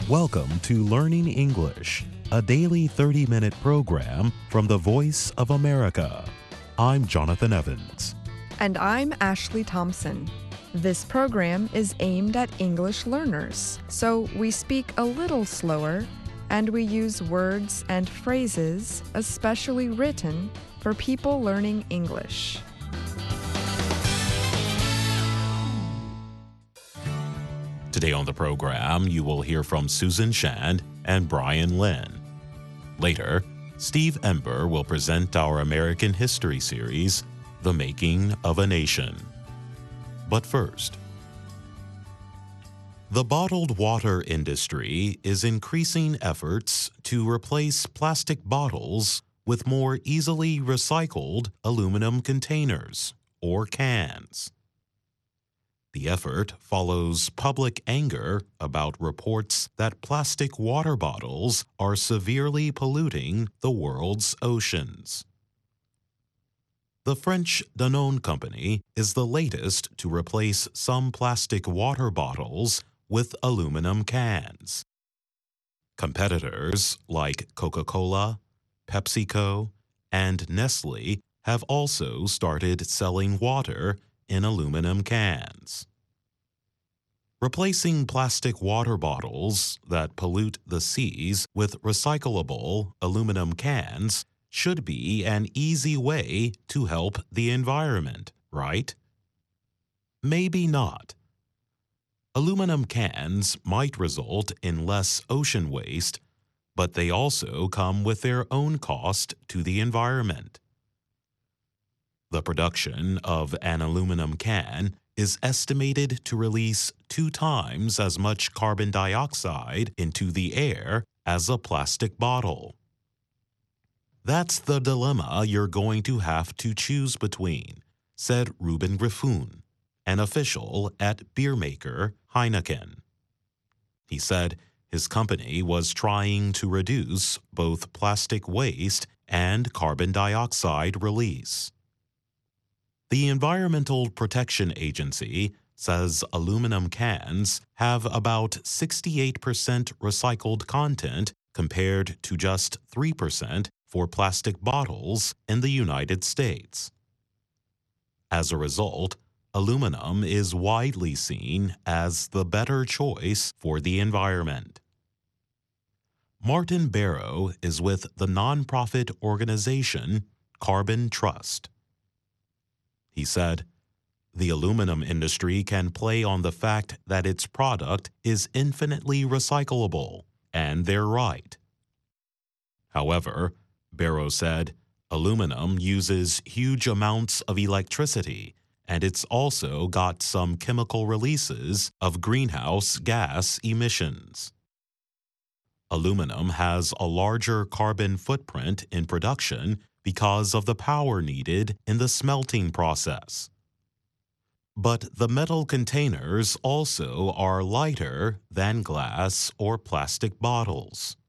Welcome to Learning English, a daily 30-minute program from the Voice of America. I'm Jonathan Evans. And I'm Ashley Thompson. This program is aimed at English learners, so we speak a little slower and we use words and phrases especially written for people learning English. Today on the program, you will hear from Susan Shand and Brian Lynn. Later, Steve Ember will present our American history series, The Making of a Nation. But first, the bottled water industry is increasing efforts to replace plastic bottles with more easily recycled aluminum containers, or cans. The effort follows public anger about reports that plastic water bottles are severely polluting the world's oceans. The French Danone company is the latest to replace some plastic water bottles with aluminum cans. Competitors like Coca-Cola, PepsiCo, and Nestle have also started selling water in aluminum cans. Replacing plastic water bottles that pollute the seas with recyclable aluminum cans should be an easy way to help the environment, right? Maybe not. Aluminum cans might result in less ocean waste, but they also come with their own cost to the environment. The production of an aluminum can is estimated to release 2 times as much carbon dioxide into the air as a plastic bottle. That's the dilemma you're going to have to choose between, said Ruben Griffoon, an official at beer maker Heineken. He said his company was trying to reduce both plastic waste and carbon dioxide release. The Environmental Protection Agency says aluminum cans have about 68% recycled content compared to just 3% for plastic bottles in the United States. As a result, aluminum is widely seen as the better choice for the environment. Martin Barrow is with the nonprofit organization Carbon Trust. He said, "The aluminum industry can play on the fact that its product is infinitely recyclable, and they're right." However, Barrow said, aluminum uses huge amounts of electricity, and it's also got some chemical releases of greenhouse gas emissions. Aluminum has a larger carbon footprint in production because of the power needed in the smelting process. But the metal containers also are lighter than glass or plastic bottles.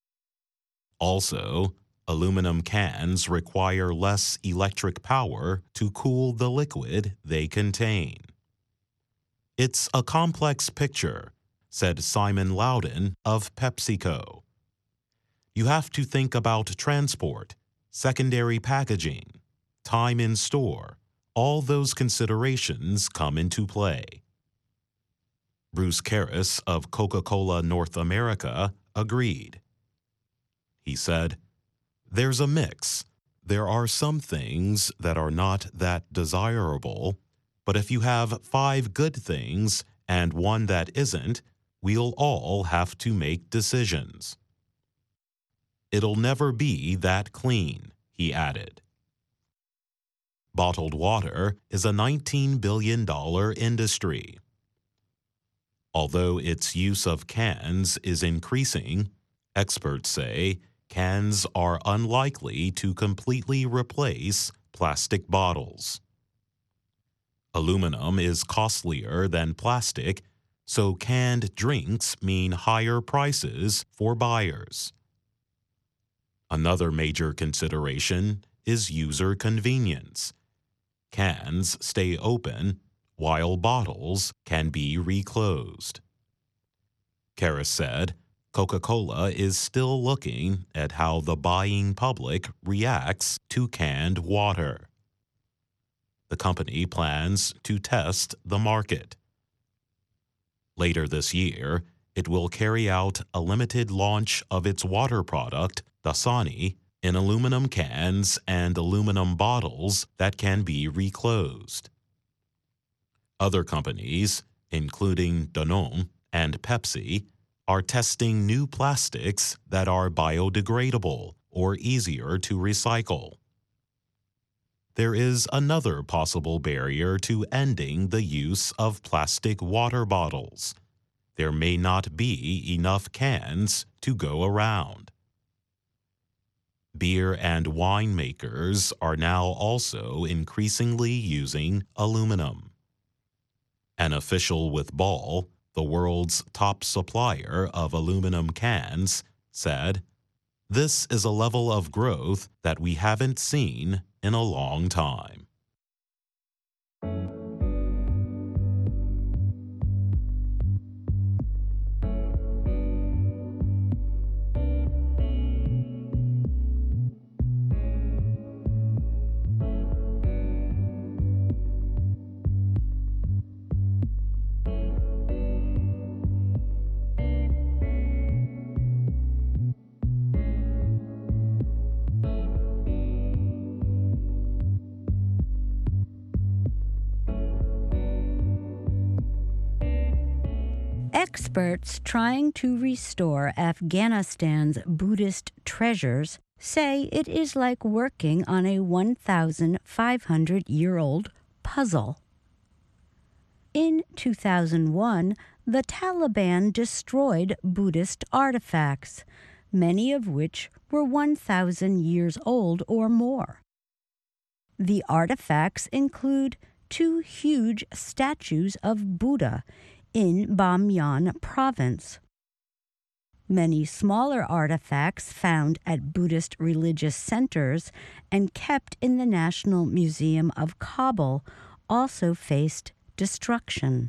Also, aluminum cans require less electric power to cool the liquid they contain. "It's a complex picture," said Simon Loudon of PepsiCo. "You have to think about transport, secondary packaging, time in store. All those considerations come into play." Bruce Karras of Coca-Cola North America agreed. He said, "There's a mix. There are some things that are not that desirable, but if you have 5 good things and one that isn't, we'll all have to make decisions." "It'll never be that clean," he added. Bottled water is a $19 billion industry. Although its use of cans is increasing, experts say cans are unlikely to completely replace plastic bottles. Aluminum is costlier than plastic, so canned drinks mean higher prices for buyers. Another major consideration is user convenience. Cans stay open, while bottles can be reclosed. Karras said Coca-Cola is still looking at how the buying public reacts to canned water. The company plans to test the market. Later this year, it will carry out a limited launch of its water product, Dasani, in aluminum cans and aluminum bottles that can be reclosed. Other companies, including Danone and Pepsi, are testing new plastics that are biodegradable or easier to recycle. There is another possible barrier to ending the use of plastic water bottles. There may not be enough cans to go around. Beer and wine makers are now also increasingly using aluminum. An official with Ball, the world's top supplier of aluminum cans, said, "This is a level of growth that we haven't seen in a long time." Experts trying to restore Afghanistan's Buddhist treasures say it is like working on a 1,500-year-old puzzle. In 2001, the Taliban destroyed Buddhist artifacts, many of which were 1,000 years old or more. The artifacts include 2 huge statues of Buddha in Bamyan province. Many smaller artifacts found at Buddhist religious centers and kept in the National Museum of Kabul also faced destruction.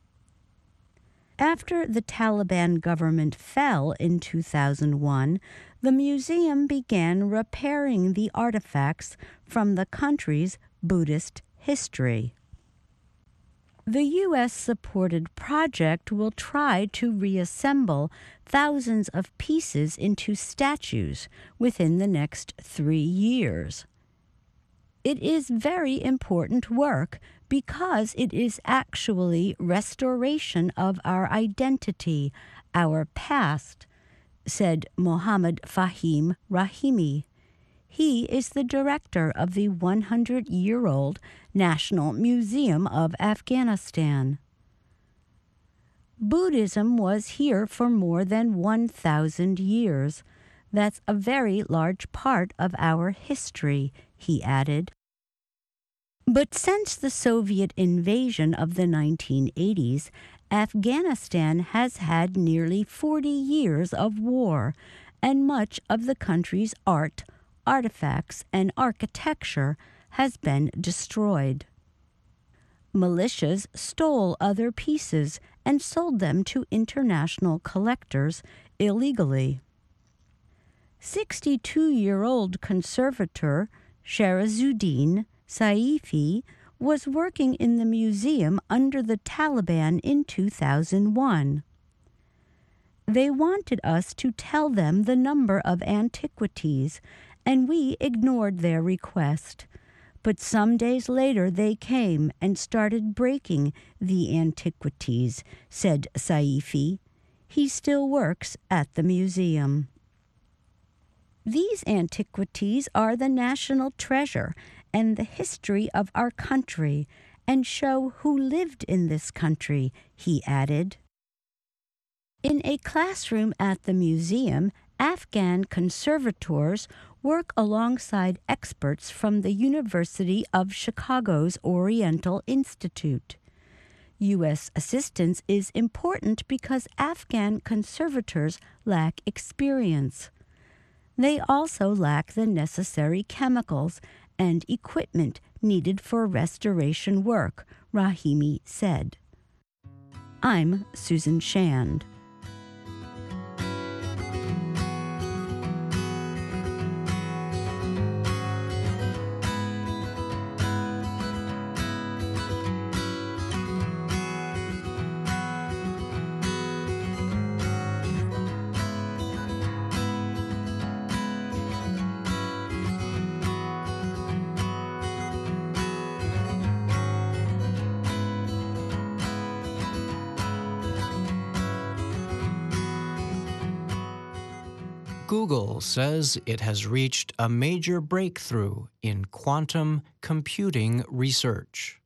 After the Taliban government fell in 2001, the museum began repairing the artifacts from the country's Buddhist history. The U.S.-supported project will try to reassemble thousands of pieces into statues within the next 3 years. It is very important work because it is actually restoration of our identity, our past, said Mohammad Fahim Rahimi. He is the director of the 100-year-old National Museum of Afghanistan. Buddhism was here for more than 1,000 years. That's a very large part of our history, he added. But since the Soviet invasion of the 1980s, Afghanistan has had nearly 40 years of war, and much of the country's art, artifacts, and architecture has been destroyed. Militias stole other pieces and sold them to international collectors illegally. 62-year-old conservator Sharazuddin Saifi was working in the museum under the Taliban in 2001. They wanted us to tell them the number of antiquities, and we ignored their request. But some days later they came and started breaking the antiquities, said Saifi. He still works at the museum. These antiquities are the national treasure and the history of our country, and show who lived in this country, he added. In a classroom at the museum, Afghan conservators work alongside experts from the University of Chicago's Oriental Institute. U.S. assistance is important because Afghan conservators lack experience. They also lack the necessary chemicals and equipment needed for restoration work, Rahimi said. I'm Susan Shand. Google says it has reached a major breakthrough in quantum computing research.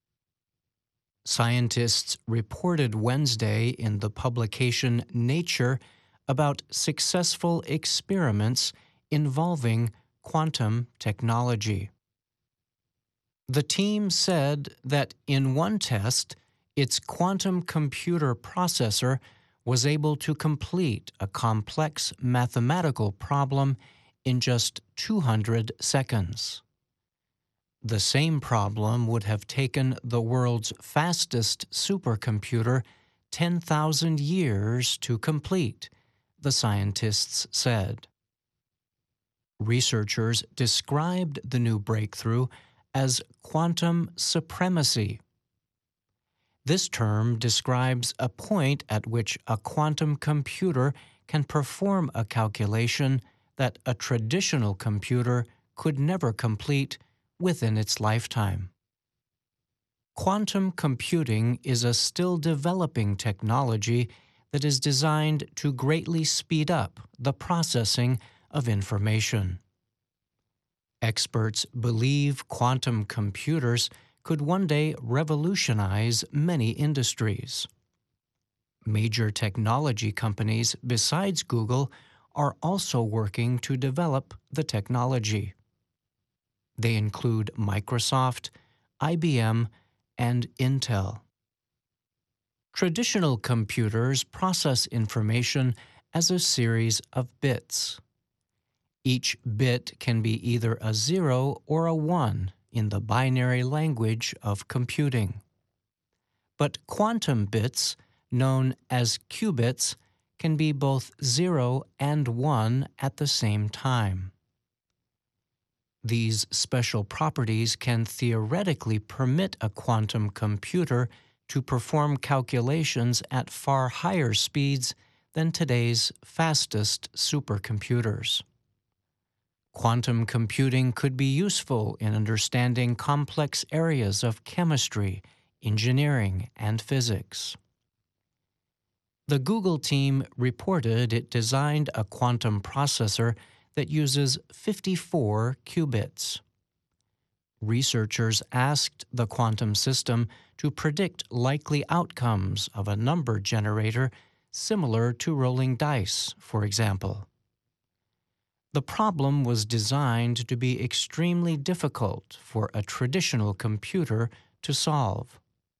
Scientists reported Wednesday in the publication Nature about successful experiments involving quantum technology. The team said that in one test, its quantum computer processor was able to complete a complex mathematical problem in just 200 seconds. The same problem would have taken the world's fastest supercomputer 10,000 years to complete, the scientists said. Researchers described the new breakthrough as quantum supremacy. This term describes a point at which a quantum computer can perform a calculation that a traditional computer could never complete within its lifetime. Quantum computing is a still developing technology that is designed to greatly speed up the processing of information. Experts believe quantum computers could one day revolutionize many industries. Major technology companies besides Google are also working to develop the technology. They include Microsoft, IBM, and Intel. Traditional computers process information as a series of bits. Each bit can be either a 0 or a 1 in the binary language of computing. But quantum bits, known as qubits, can be both 0 and 1 at the same time. These special properties can theoretically permit a quantum computer to perform calculations at far higher speeds than today's fastest supercomputers. Quantum computing could be useful in understanding complex areas of chemistry, engineering, and physics. The Google team reported it designed a quantum processor that uses 54 qubits. Researchers asked the quantum system to predict likely outcomes of a number generator similar to rolling dice, for example. The problem was designed to be extremely difficult for a traditional computer to solve.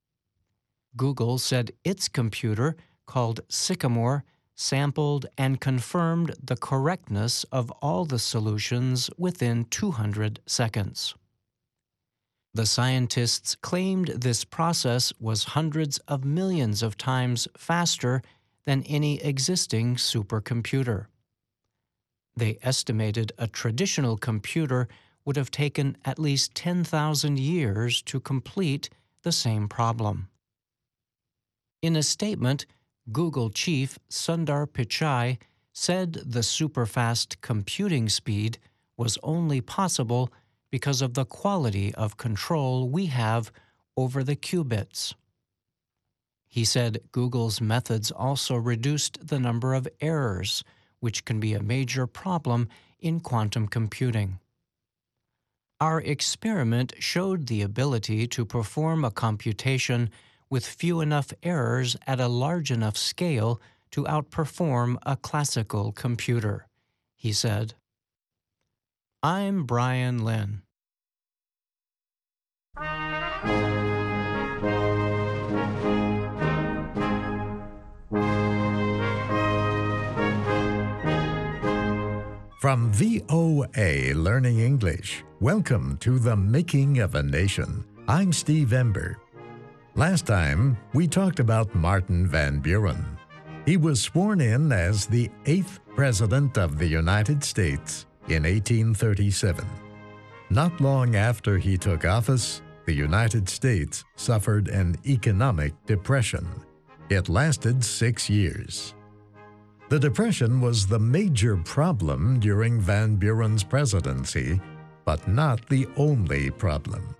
Google said its computer, called Sycamore, sampled and confirmed the correctness of all the solutions within 200 seconds. The scientists claimed this process was hundreds of millions of times faster than any existing supercomputer. They estimated a traditional computer would have taken at least 10,000 years to complete the same problem. In a statement, Google chief Sundar Pichai said the superfast computing speed was only possible because of the quality of control we have over the qubits. He said Google's methods also reduced the number of errors, which can be a major problem in quantum computing. Our experiment showed the ability to perform a computation with few enough errors at a large enough scale to outperform a classical computer, he said. I'm Brian Lynn. From VOA Learning English, welcome to The Making of a Nation. I'm Steve Ember. Last time, we talked about Martin Van Buren. He was sworn in as the 8th President of the United States in 1837. Not long after he took office, the United States suffered an economic depression. It lasted 6 years. The Depression was the major problem during Van Buren's presidency, but not the only problem.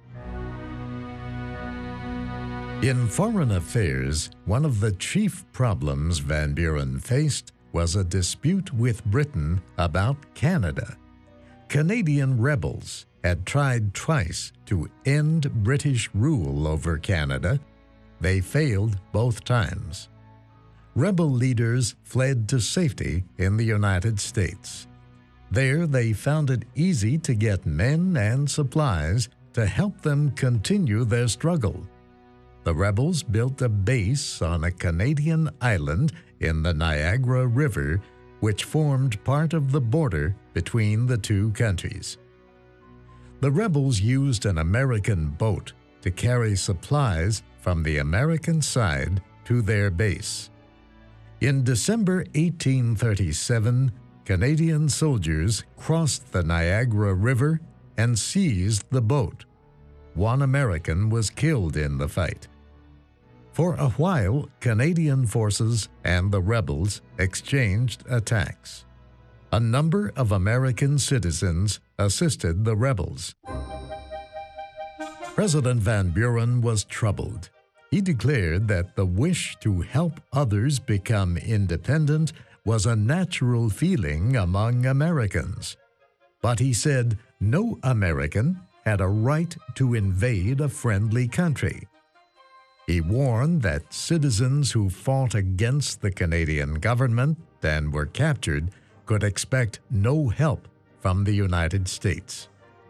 In foreign affairs, one of the chief problems Van Buren faced was a dispute with Britain about Canada. Canadian rebels had tried twice to end British rule over Canada. They failed both times. Rebel leaders fled to safety in the United States. There they found it easy to get men and supplies to help them continue their struggle. The rebels built a base on a Canadian island in the Niagara River, which formed part of the border between the two countries. The rebels used an American boat to carry supplies from the American side to their base. In December 1837, Canadian soldiers crossed the Niagara River and seized the boat. One American was killed in the fight. For a while, Canadian forces and the rebels exchanged attacks. A number of American citizens assisted the rebels. President Van Buren was troubled. He declared that the wish to help others become independent was a natural feeling among Americans. But he said no American had a right to invade a friendly country. He warned that citizens who fought against the Canadian government and were captured could expect no help from the United States.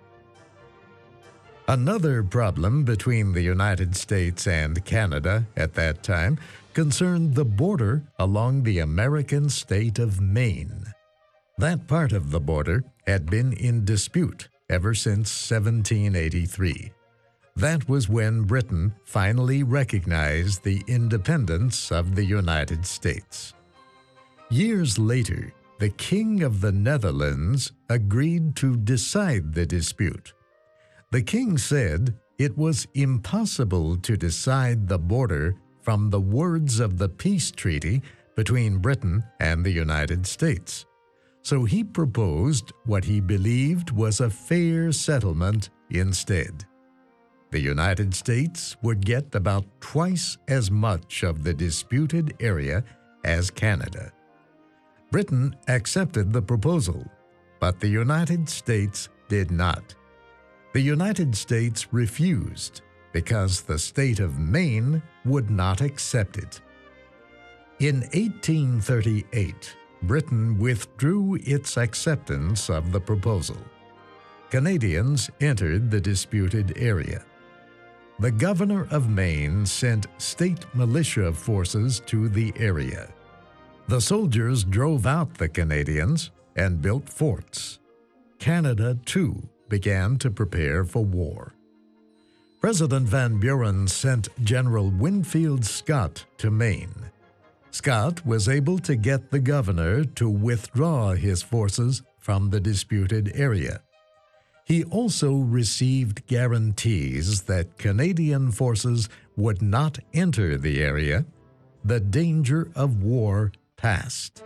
Another problem between the United States and Canada at that time concerned the border along the American state of Maine. That part of the border had been in dispute ever since 1783. That was when Britain finally recognized the independence of the United States. Years later, the King of the Netherlands agreed to decide the dispute. The king said it was impossible to decide the border from the words of the peace treaty between Britain and the United States. So he proposed what he believed was a fair settlement instead. The United States would get about twice as much of the disputed area as Canada. Britain accepted the proposal, but the United States did not. The United States refused because the state of Maine would not accept it. In 1838, Britain withdrew its acceptance of the proposal. Canadians entered the disputed area. The governor of Maine sent state militia forces to the area. The soldiers drove out the Canadians and built forts. Canada, too, began to prepare for war. President Van Buren sent General Winfield Scott to Maine. Scott was able to get the governor to withdraw his forces from the disputed area. He also received guarantees that Canadian forces would not enter the area. The danger of war passed.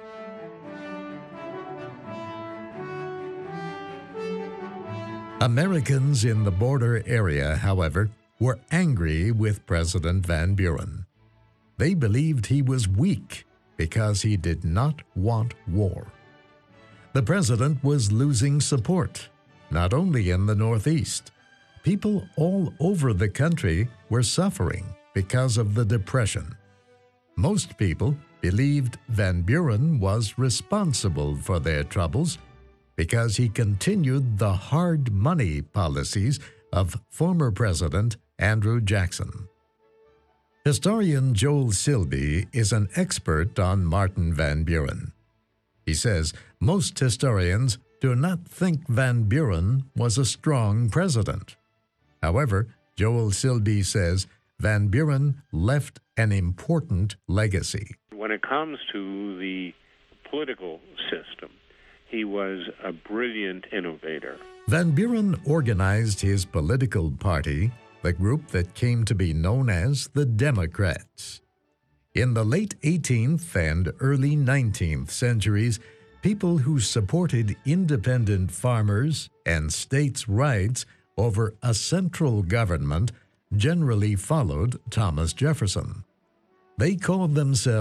Americans in the border area, however, were angry with President Van Buren. They believed he was weak because he did not want war. The president was losing support, not only in the Northeast. People all over the country were suffering because of the Depression. Most people believed Van Buren was responsible for their troubles because he continued the hard money policies of former President Andrew Jackson. Historian Joel Silby is an expert on Martin Van Buren. He says most historians do not think Van Buren was a strong president. However, Joel Silby says Van Buren left an important legacy. When it comes to the political system, he was a brilliant innovator. Van Buren organized his political party, the group that came to be known as the Democrats. In the late 18th and early 19th centuries, people who supported independent farmers and states' rights over a central government generally followed Thomas Jefferson. They called themselves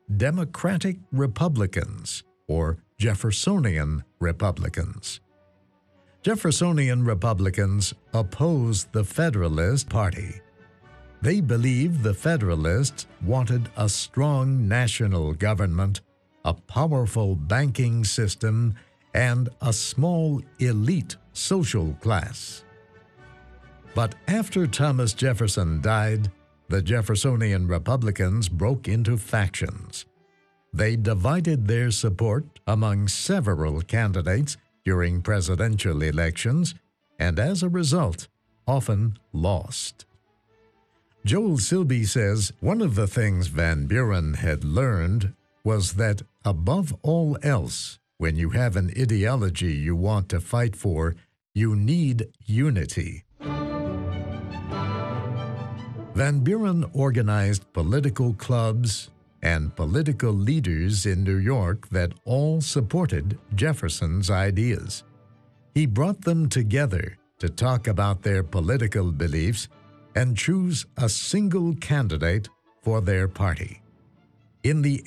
Democratic Republicans, or Jeffersonian Republicans. Jeffersonian Republicans opposed the Federalist Party. They believed the Federalists wanted a strong national government, a powerful banking system, and a small elite social class. But after Thomas Jefferson died, the Jeffersonian Republicans broke into factions. They divided their support among several candidates during presidential elections, and as a result, often lost. Joel Silby says one of the things Van Buren had learned was that, above all else, when you have an ideology you want to fight for, you need unity. Van Buren organized political clubs and political leaders in New York that all supported Jefferson's ideas. He brought them together to talk about their political beliefs and choose a single candidate for their party. In the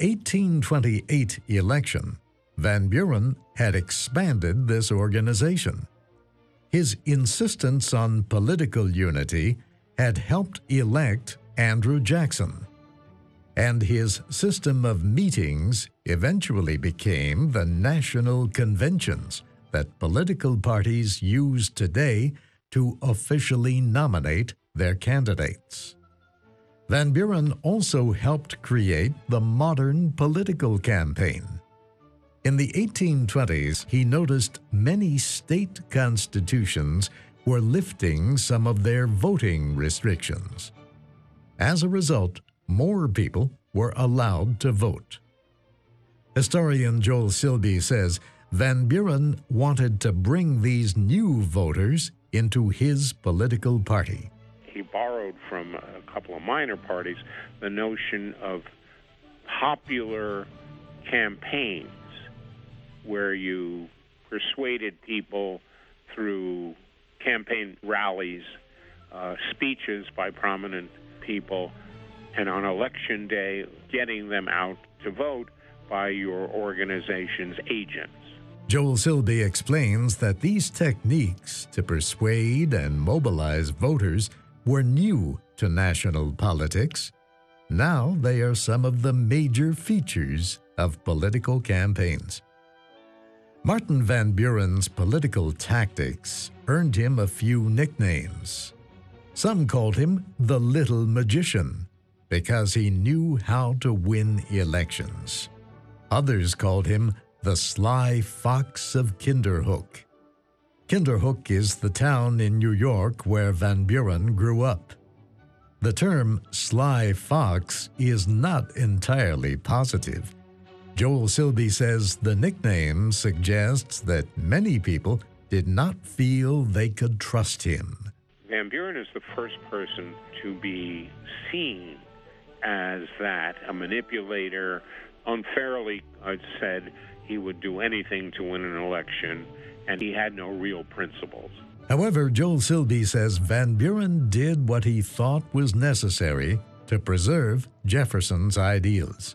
1828 election, Van Buren had expanded this organization. His insistence on political unity had helped elect Andrew Jackson, and his system of meetings eventually became the national conventions that political parties use today to officially nominate their candidates. Van Buren also helped create the modern political campaign. In the 1820s, he noticed many state constitutions were lifting some of their voting restrictions. As a result, more people were allowed to vote. Historian Joel Silby says Van Buren wanted to bring these new voters into his political party. He borrowed from a couple of minor parties the notion of popular campaigns where you persuaded people through campaign rallies, speeches by prominent people, and on election day, getting them out to vote by your organization's agents. Joel Silby explains that these techniques to persuade and mobilize voters were new to national politics. Now they are some of the major features of political campaigns. Martin Van Buren's political tactics earned him a few nicknames. Some called him the Little Magician because he knew how to win elections. Others called him the Sly Fox of Kinderhook. Kinderhook is the town in New York where Van Buren grew up. The term Sly Fox is not entirely positive. Joel Silby says the nickname suggests that many people did not feel they could trust him. Van Buren is the first person to be seen as that, a manipulator. Unfairly said he would do anything to win an election, and he had no real principles. However, Joel Silby says Van Buren did what he thought was necessary to preserve Jefferson's ideals.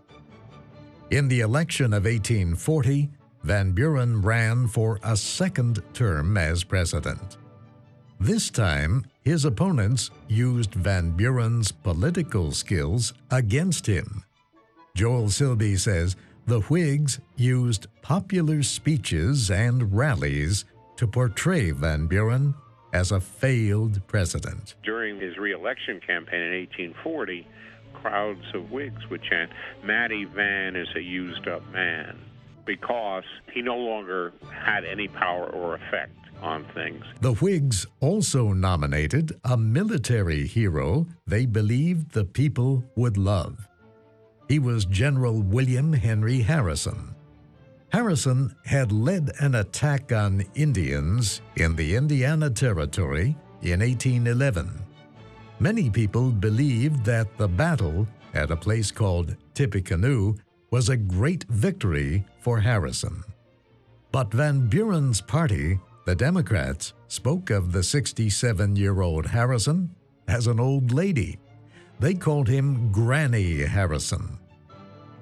In the election of 1840, Van Buren ran for a second term as president. This time, his opponents used Van Buren's political skills against him. Joel Silby says the Whigs used popular speeches and rallies to portray Van Buren as a failed president. During his re-election campaign in 1840, crowds of Whigs would chant, "Matty Van is a used-up man," because he no longer had any power or effect on things. The Whigs also nominated a military hero they believed the people would love. He was General William Henry Harrison. Harrison had led an attack on Indians in the Indiana Territory in 1811. Many people believed that the battle at a place called Tippecanoe was a great victory for Harrison. But Van Buren's party, the Democrats, spoke of the 67-year-old Harrison as an old lady. They called him Granny Harrison.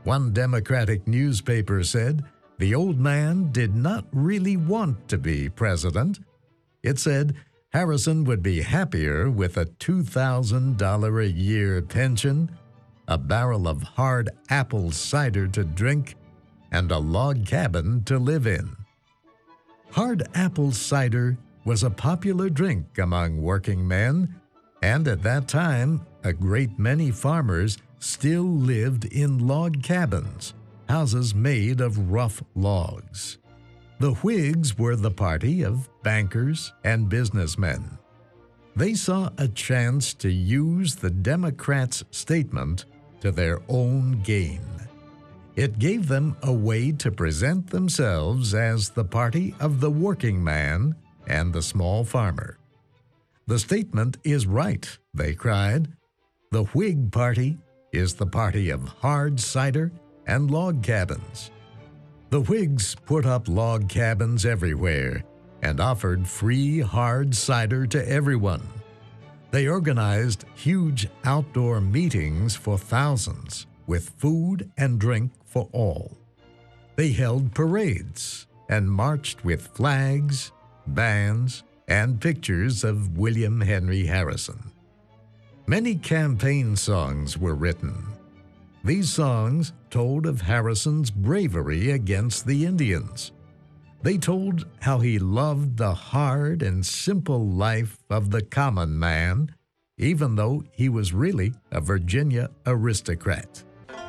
One Democratic newspaper said the old man did not really want to be president. It said Harrison would be happier with a $2,000 a year pension, a barrel of hard apple cider to drink, and a log cabin to live in. Hard apple cider was a popular drink among working men, and at that time, a great many farmers still lived in log cabins, houses made of rough logs. The Whigs were the party of bankers and businessmen. They saw a chance to use the Democrats' statement to their own gain. It gave them a way to present themselves as the party of the working man and the small farmer. The statement is right, they cried. The Whig Party is the party of hard cider and log cabins. The Whigs put up log cabins everywhere and offered free hard cider to everyone. They organized huge outdoor meetings for thousands, with food and drink for all. They held parades and marched with flags, bands, and pictures of William Henry Harrison. Many campaign songs were written. These songs told of Harrison's bravery against the Indians. They told how he loved the hard and simple life of the common man, even though he was really a Virginia aristocrat.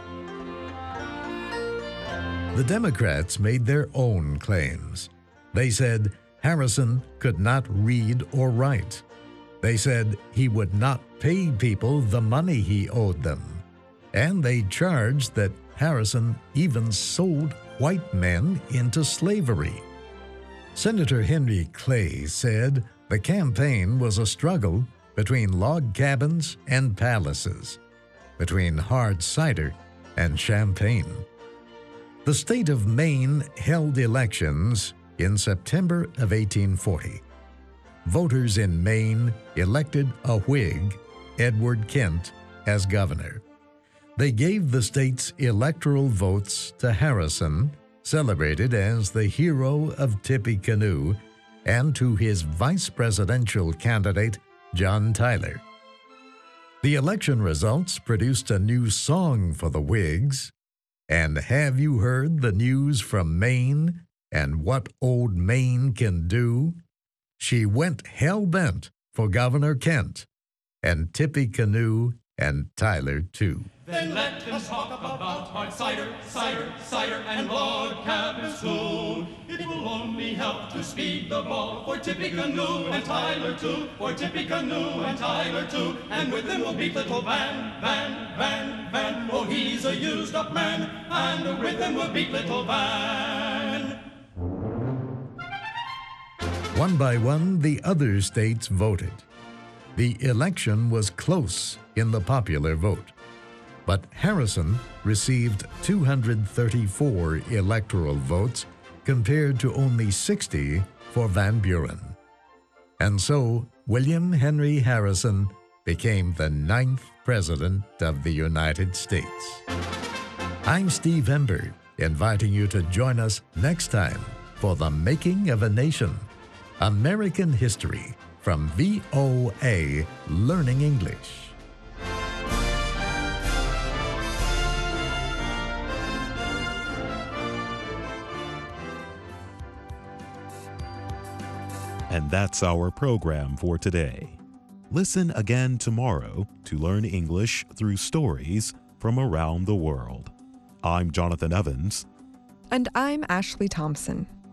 The Democrats made their own claims. They said Harrison could not read or write. They said he would not pay people the money he owed them. And they charged that Harrison even sold white men into slavery. Senator Henry Clay said the campaign was a struggle between log cabins and palaces, between hard cider and champagne. The state of Maine held elections in September of 1840. Voters in Maine elected a Whig, Edward Kent, as governor. They gave the state's electoral votes to Harrison, celebrated as the hero of Tippecanoe, and to his vice presidential candidate, John Tyler. The election results produced a new song for the Whigs, "And Have You Heard the News from Maine, and What Old Maine Can Do?" She went hell-bent for Governor Kent, and Tippecanoe and Tyler, too. Then let them talk about hard cider, cider, cider, and log cabins too. It will only help to speed the ball for Tippecanoe and Tyler too, for Tippecanoe and Tyler too. And with them will beat little Van, Van, Van, Van. Oh, he's a used-up man, and with them will beat little Van. One by one, the other states voted. The election was close in the popular vote, but Harrison received 234 electoral votes compared to only 60 for Van Buren. And so, William Henry Harrison became the 9th President of the United States. I'm Steve Ember, inviting you to join us next time for The Making of a Nation, American History from VOA Learning English. And that's our program for today. Listen again tomorrow to learn English through stories from around the world. I'm Jonathan Evans. And I'm Ashley Thompson.